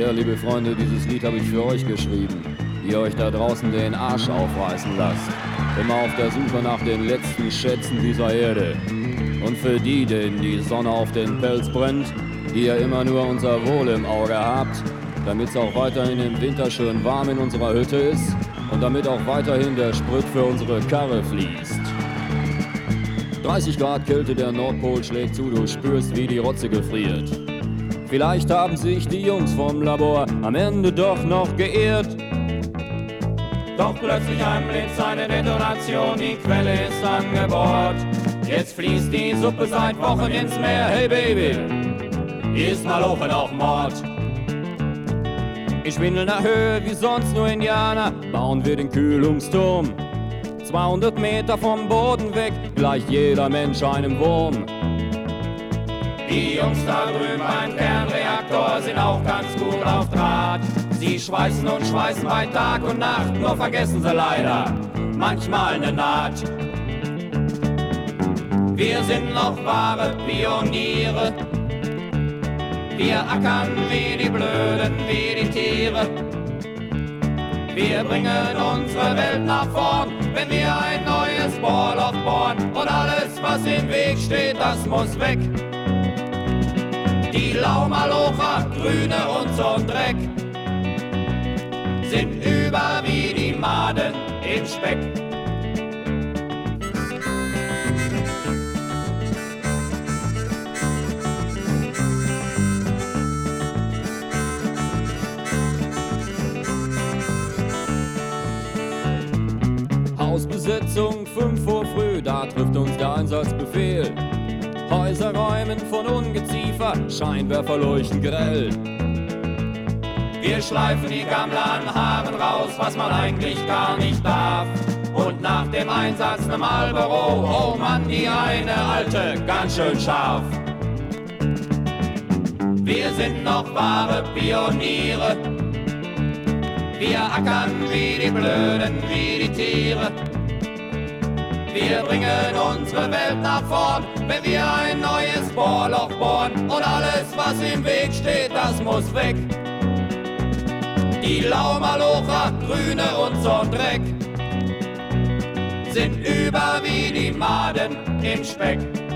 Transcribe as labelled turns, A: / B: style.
A: Ja, liebe Freunde, dieses Lied habe ich für euch geschrieben, die euch da draußen den Arsch aufreißen lasst. Immer auf der Suche nach den letzten Schätzen dieser Erde. Und für die, denen die Sonne auf den Pelz brennt, die ihr immer nur unser Wohl im Auge habt, damit's auch weiterhin im Winter schön warm in unserer Hütte ist und damit auch weiterhin der Sprit für unsere Karre fließt. 30 Grad Kälte, der Nordpol schlägt zu, du spürst, wie die Rotze gefriert. Vielleicht haben sich die Jungs vom Labor am Ende doch noch geirrt.
B: Doch plötzlich ein Blitz, eine Detonation, die Quelle ist angebohrt. Jetzt fließt die Suppe seit Wochen ins Meer. Hey Baby, ist mal Ofen auf Mord.
A: In schwindelnder Höhe wie sonst nur Indianer bauen wir den Kühlungsturm. 200 Meter vom Boden weg gleicht jeder Mensch einem Wurm.
B: Die Jungs da drüben beim Kernreaktor sind auch ganz gut auf Draht. Sie schweißen und schweißen bei Tag und Nacht, nur vergessen sie leider manchmal eine Naht. Wir sind noch wahre Pioniere. Wir ackern wie die Blöden, wie die Tiere. Wir bringen unsere Welt nach vorn, wenn wir ein neues Bohrloch bohren. Und alles, was im Weg steht, das muss weg. Die Laumalocher, Grüne und so'n Dreck sind über wie die Maden im Speck.
A: Hausbesetzung 5 Uhr früh, da trifft uns der Einsatzbefehl. Häuser räumen von Ungeziefer, Scheinwerfer leuchten grell.
B: Wir schleifen die Gammler an Haaren raus, was man eigentlich gar nicht darf. Und nach dem Einsatz ne Marlboro, oh Mann, die eine Alte, ganz schön scharf. Wir sind noch wahre Pioniere. Wir ackern wie die Blöden, wie die Tiere. Wir bringen unsere Welt nach vorn, wenn wir ein neues Bohrloch bohren. Und alles, was im Weg steht, das muss weg. Die Laumalocher, Grüne und so'n Dreck sind über wie die Maden im Speck.